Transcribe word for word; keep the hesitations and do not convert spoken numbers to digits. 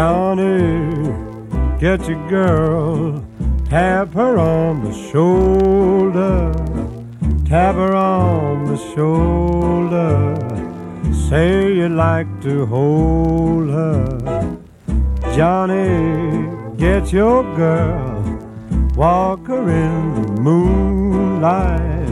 Johnny, get your girl, tap her on the shoulder, tap her on the shoulder, say you'd like to hold her. Johnny, get your girl, walk her in the moonlight,